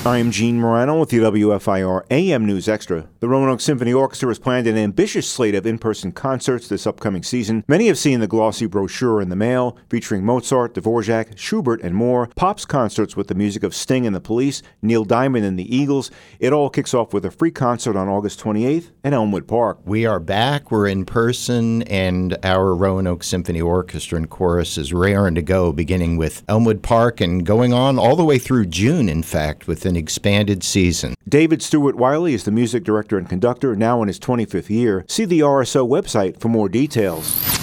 I'm Gene Morano with the WFIR AM News Extra. The Roanoke Symphony Orchestra has planned an ambitious slate of in-person concerts this upcoming season. Many have seen the glossy brochure in the mail, featuring Mozart, Dvorak, Schubert, and more. Pop's concerts with the music of Sting and the Police, Neil Diamond and the Eagles. It all kicks off with a free concert on August 28th in Elmwood Park. We are back. We're in person, and our Roanoke Symphony Orchestra and Chorus is raring to go, beginning with Elmwood Park and going on all the way through June, in fact, with an expanded season. David Stewart Wiley is the music director and conductor, now in his 25th year. See the RSO website for more details.